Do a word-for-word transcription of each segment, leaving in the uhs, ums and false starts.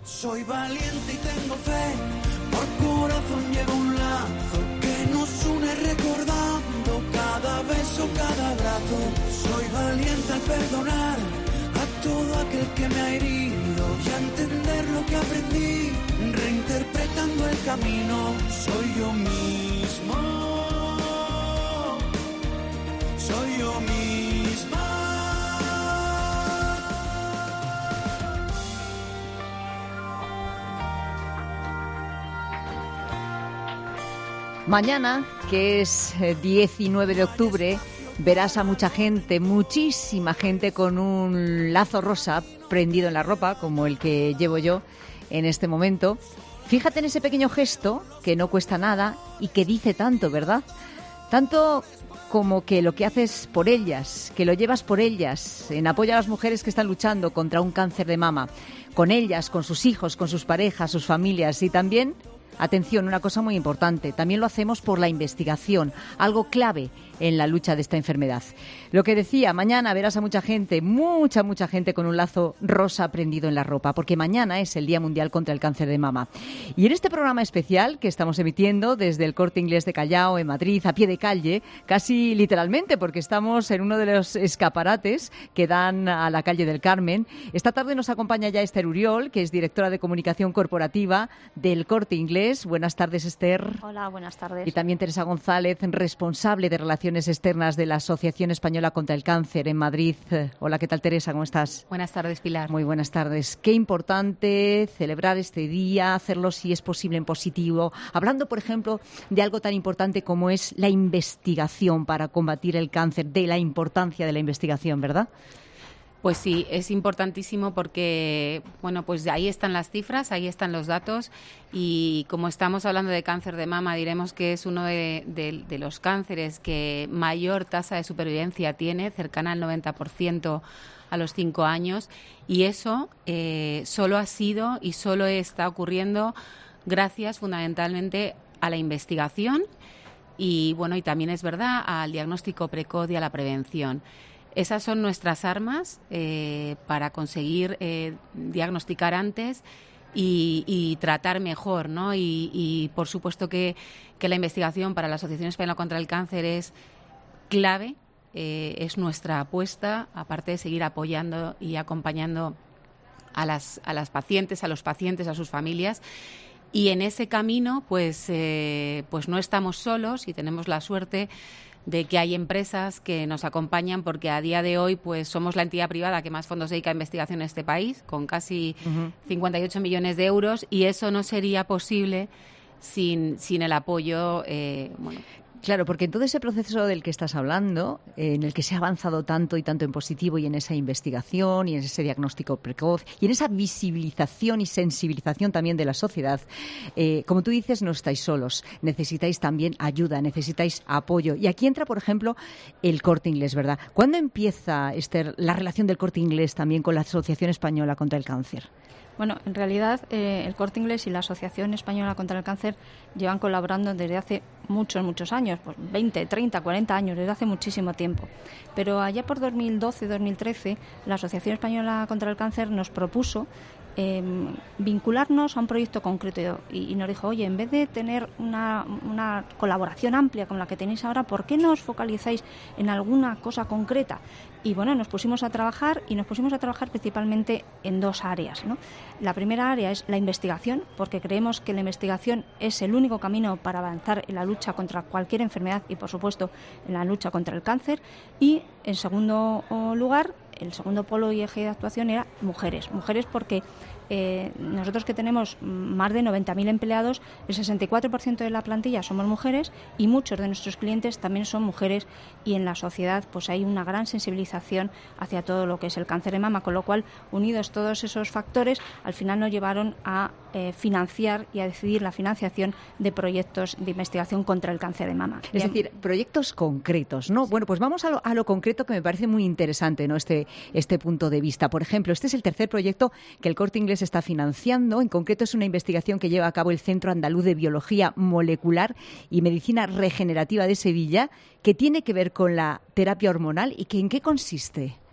Soy valiente y tengo fe, por corazón llevo un lazo que nos une recordando cada beso, cada abrazo. Soy valiente al perdonar a todo aquel que me ha herido y a entender lo que aprendí, reinterpretando el camino. Soy yo mismo, soy yo misma. Mañana, que es diecinueve de octubre, verás a mucha gente, muchísima gente con un lazo rosa prendido en la ropa, como el que llevo yo en este momento. Fíjate en ese pequeño gesto que no cuesta nada y que dice tanto, ¿verdad? Tanto como que lo que haces por ellas, que lo llevas por ellas, en apoyo a las mujeres que están luchando contra un cáncer de mama, con ellas, con sus hijos, con sus parejas, sus familias y también... Atención, una cosa muy importante, también lo hacemos por la investigación, algo clave en la lucha de esta enfermedad. Lo que decía, mañana verás a mucha gente, mucha, mucha gente con un lazo rosa prendido en la ropa, porque mañana es el Día Mundial contra el Cáncer de Mama. Y en este programa especial que estamos emitiendo desde el Corte Inglés de Callao, en Madrid, a pie de calle, casi literalmente, porque estamos en uno de los escaparates que dan a la calle del Carmen. Esta tarde nos acompaña ya Esther Uriol, que es directora de Comunicación Corporativa del Corte Inglés. Buenas tardes, Esther. Hola, buenas tardes. Y también Teresa González, responsable de Relaciones Externas de la Asociación Española contra el Cáncer en Madrid. Hola, ¿qué tal, Teresa? ¿Cómo estás? Buenas tardes, Pilar. Muy buenas tardes. Qué importante celebrar este día, hacerlo si es posible en positivo. Hablando, por ejemplo, de algo tan importante como es la investigación para combatir el cáncer, de la importancia de la investigación, ¿verdad? Pues sí, es importantísimo porque, bueno, pues ahí están las cifras, ahí están los datos y como estamos hablando de cáncer de mama, diremos que es uno de, de, de los cánceres que mayor tasa de supervivencia tiene, cercana al noventa por ciento a los cinco años y eso eh, solo ha sido y solo está ocurriendo gracias fundamentalmente a la investigación y, bueno, y también es verdad al diagnóstico precoz y a la prevención. Esas son nuestras armas eh, para conseguir eh, diagnosticar antes y, y tratar mejor, ¿no? Y, y por supuesto que, que la investigación para la Asociación Española contra el Cáncer es clave, eh, es nuestra apuesta, aparte de seguir apoyando y acompañando a las, a las pacientes, a los pacientes, a sus familias. Y en ese camino, pues, eh, pues no estamos solos y tenemos la suerte de que hay empresas que nos acompañan porque a día de hoy pues somos la entidad privada que más fondos dedica a investigación en este país, con casi uh-huh. cincuenta y ocho millones de euros y eso no sería posible sin, sin el apoyo, eh, bueno, Claro, porque en todo ese proceso del que estás hablando, eh, en el que se ha avanzado tanto y tanto en positivo y en esa investigación y en ese diagnóstico precoz y en esa visibilización y sensibilización también de la sociedad, eh, como tú dices, no estáis solos, necesitáis también ayuda, necesitáis apoyo. Y aquí entra, por ejemplo, el Corte Inglés, ¿verdad? ¿Cuándo empieza, Esther, la relación del Corte Inglés también con la Asociación Española contra el Cáncer? Bueno, en realidad eh, el Corte Inglés y la Asociación Española contra el Cáncer llevan colaborando desde hace muchos, muchos años, pues veinte, treinta, cuarenta años, desde hace muchísimo tiempo. Pero allá por dos mil doce, dos mil trece, la Asociación Española contra el Cáncer nos propuso eh, vincularnos a un proyecto concreto y, y nos dijo, oye, en vez de tener una, una colaboración amplia como la que tenéis ahora, ¿por qué no os focalizáis en alguna cosa concreta? Y bueno, nos pusimos a trabajar y nos pusimos a trabajar principalmente en dos áreas, ¿no? La primera área es la investigación, porque creemos que la investigación es el único camino para avanzar en la lucha contra cualquier enfermedad y, por supuesto, en la lucha contra el cáncer. Y, en segundo lugar, el segundo polo y eje de actuación era mujeres. Mujeres porque eh, nosotros que tenemos más de noventa mil empleados, el sesenta y cuatro por ciento de la plantilla somos mujeres y muchos de nuestros clientes también son mujeres y en la sociedad pues hay una gran sensibilización hacia todo lo que es el cáncer de mama, con lo cual, unidos todos esos factores, al final nos llevaron a eh, financiar y a decidir la financiación de proyectos de investigación contra el cáncer de mama. Es Bien. decir, proyectos concretos, ¿no? Sí. Bueno, pues vamos a lo, a lo concreto, que me parece muy interesante, ¿no? Este, este punto de vista. Por ejemplo, este es el tercer proyecto que el Corte Inglés está financiando. En concreto, es una investigación que lleva a cabo el Centro Andaluz de Biología Molecular y Medicina Regenerativa de Sevilla, que tiene que ver con la terapia hormonal y que ¿en qué consiste?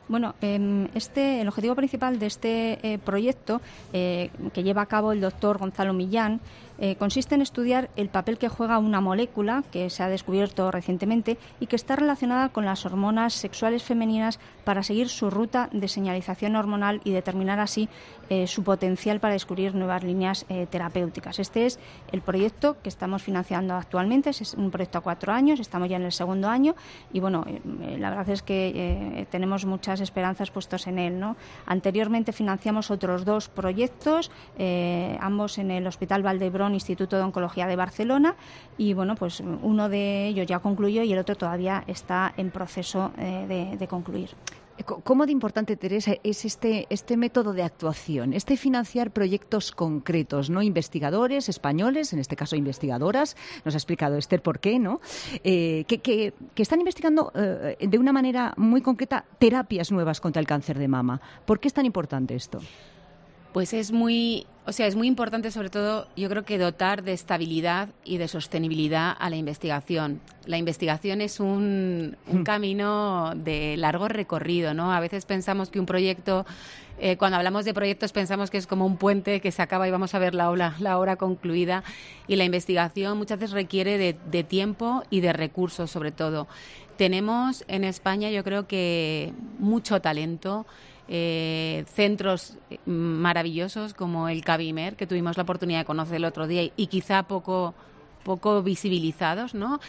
Bueno, eh, este, el objetivo principal de este eh, proyecto eh, que lleva a cabo el doctor Gonzalo Millán eh, consiste en estudiar el papel que juega una molécula que se ha descubierto recientemente y que está relacionada con las hormonas sexuales femeninas para seguir su ruta de señalización hormonal y determinar así eh, su potencial para descubrir nuevas líneas eh, terapéuticas. Este es el proyecto que estamos financiando actualmente. Es un proyecto a cuatro años, estamos ya en el segundo año y bueno, eh, la verdad es que eh, tenemos muchas esperanzas puestos en él, ¿no? Anteriormente financiamos otros dos proyectos, eh, ambos en el Hospital Vall d'Hebron, Instituto de Oncología de Barcelona, y bueno, pues uno de ellos ya concluyó y el otro todavía está en proceso eh, de, de concluir. ¿Cómo de importante, Teresa, es este, este método de actuación, este financiar proyectos concretos, ¿no? Investigadores españoles, en este caso investigadoras, nos ha explicado Esther por qué, ¿no? Eh, que, que, que están investigando eh, de una manera muy concreta terapias nuevas contra el cáncer de mama. ¿Por qué es tan importante esto? Pues es muy, o sea, es muy importante, sobre todo, yo creo que dotar de estabilidad y de sostenibilidad a la investigación. La investigación es un, un camino de largo recorrido, ¿no? A veces pensamos que un proyecto, eh, cuando hablamos de proyectos, pensamos que es como un puente que se acaba y vamos a ver la obra, la obra concluida. Y la investigación muchas veces requiere de, de tiempo y de recursos, sobre todo. Tenemos en España, yo creo que mucho talento. Eh, centros maravillosos como el CABIMER, que tuvimos la oportunidad de conocer el otro día y quizá poco, poco visibilizados, ¿no?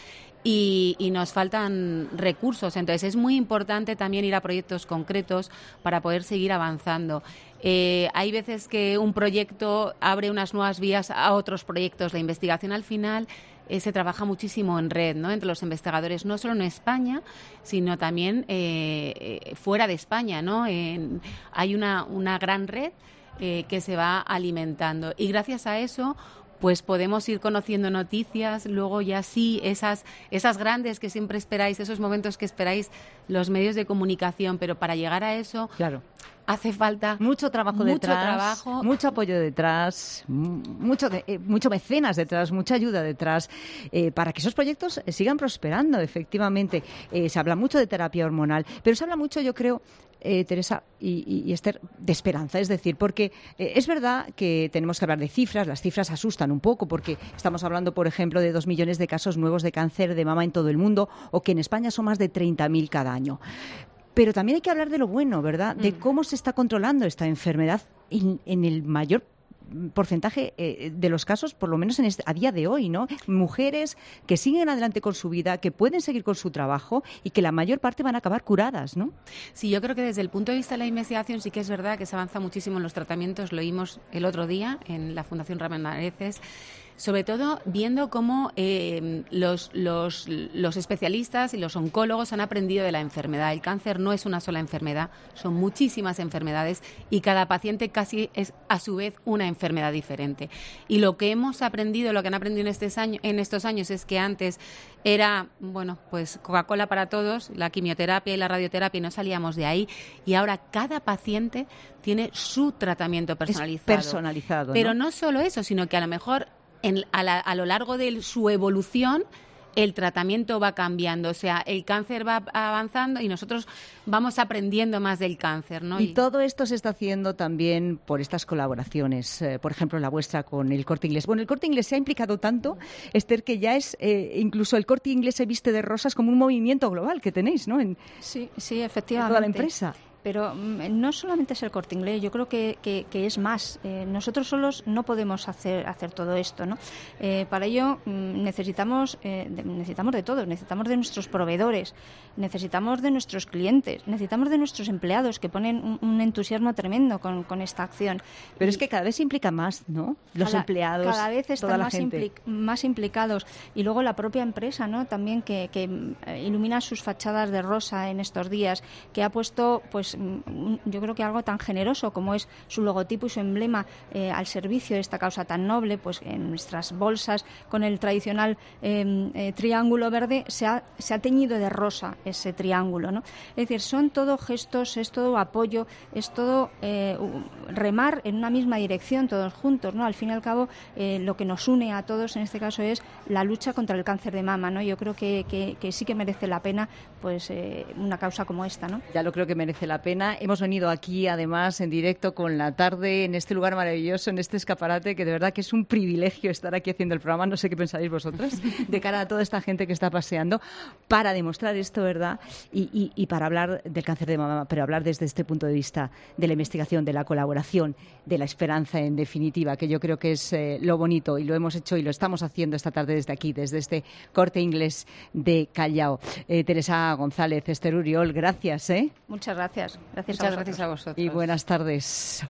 Y, y nos faltan recursos. Entonces es muy importante también ir a proyectos concretos para poder seguir avanzando. Eh, hay veces que un proyecto abre unas nuevas vías a otros proyectos. La investigación al final eh, se trabaja muchísimo en red, ¿no? Entre los investigadores, no solo en España, sino también eh, eh, fuera de España, ¿no? En, hay una, una gran red eh, que se va alimentando y gracias a eso pues podemos ir conociendo noticias, luego ya sí, esas, esas grandes que siempre esperáis, esos momentos que esperáis los medios de comunicación, pero para llegar a eso claro. hace falta mucho trabajo mucho detrás, trabajo. mucho apoyo detrás, mucho, de, eh, mucho mecenas detrás, mucha ayuda detrás, eh, para que esos proyectos sigan prosperando, efectivamente. Eh, se habla mucho de terapia hormonal, pero se habla mucho, yo creo, Eh, Teresa y, y, y Esther, de esperanza, es decir, porque eh, es verdad que tenemos que hablar de cifras, las cifras asustan un poco porque estamos hablando, por ejemplo, de dos millones de casos nuevos de cáncer de mama en todo el mundo o que en España son más de treinta mil cada año. Pero también hay que hablar de lo bueno, ¿verdad? De cómo se está controlando esta enfermedad en, en el mayor porcentaje eh, de los casos, por lo menos en este, a día de hoy, ¿no? Mujeres que siguen adelante con su vida, que pueden seguir con su trabajo y que la mayor parte van a acabar curadas, ¿no? Sí, yo creo que desde el punto de vista de la investigación sí que es verdad que se avanza muchísimo en los tratamientos, lo oímos el otro día en la Fundación Ramón Areces, sobre todo viendo cómo eh, los, los, los especialistas y los oncólogos han aprendido de la enfermedad. El cáncer no es una sola enfermedad, son muchísimas enfermedades y cada paciente casi es a su vez una enfermedad diferente. Y lo que hemos aprendido, lo que han aprendido en, este año, en estos años es que antes era, bueno, pues Coca-Cola para todos, la quimioterapia y la radioterapia y no salíamos de ahí y ahora cada paciente tiene su tratamiento personalizado. Es personalizado, Pero ¿no? no solo eso, sino que a lo mejor En, a, la, a lo largo de su evolución el tratamiento va cambiando, o sea, el cáncer va avanzando y nosotros vamos aprendiendo más del cáncer, ¿no? Y, y todo esto se está haciendo también por estas colaboraciones, eh, por ejemplo, la vuestra con el Corte Inglés. Bueno, el Corte Inglés se ha implicado tanto, Esther, que ya es, eh, incluso el Corte Inglés se viste de rosas como un movimiento global que tenéis, ¿no? En, sí, sí, efectivamente. Toda la empresa. Pero no solamente es el Corte Inglés, yo creo que, que, que es más. Eh, nosotros solos no podemos hacer, hacer todo esto, ¿no? Eh, para ello necesitamos, eh, de, necesitamos de todos, necesitamos de nuestros proveedores, necesitamos de nuestros clientes, necesitamos de nuestros empleados que ponen un, un entusiasmo tremendo con, con esta acción. Pero y es que cada vez se implica más, ¿no? Los cada, empleados, cada vez están toda más, la gente. Implic, más implicados. Y luego la propia empresa, ¿no? También que, que ilumina sus fachadas de rosa en estos días, que ha puesto, pues, yo creo que algo tan generoso como es su logotipo y su emblema eh, al servicio de esta causa tan noble, pues en nuestras bolsas con el tradicional eh, eh, triángulo verde se ha, se ha teñido de rosa ese triángulo, ¿no? Es decir, son todo gestos, es todo apoyo, es todo eh, remar en una misma dirección todos juntos, ¿no? Al fin y al cabo eh, lo que nos une a todos en este caso es la lucha contra el cáncer de mama, ¿no? Yo creo que, que, que sí que merece la pena pues eh, una causa como esta, ¿no? Ya lo creo que merece la la pena. Hemos venido aquí, además, en directo con La Tarde, en este lugar maravilloso, en este escaparate, que de verdad que es un privilegio estar aquí haciendo el programa. No sé qué pensáis vosotras, de cara a toda esta gente que está paseando, para demostrar esto, ¿verdad? Y, y, y para hablar del cáncer de mama, pero hablar desde este punto de vista de la investigación, de la colaboración, de la esperanza, en definitiva, que yo creo que es eh, lo bonito, y lo hemos hecho y lo estamos haciendo esta tarde desde aquí, desde este Corte Inglés de Callao. Eh, Teresa González, Esther Uriol, gracias. ¿eh? Muchas gracias. Gracias Muchas a gracias a vosotros. Y buenas tardes.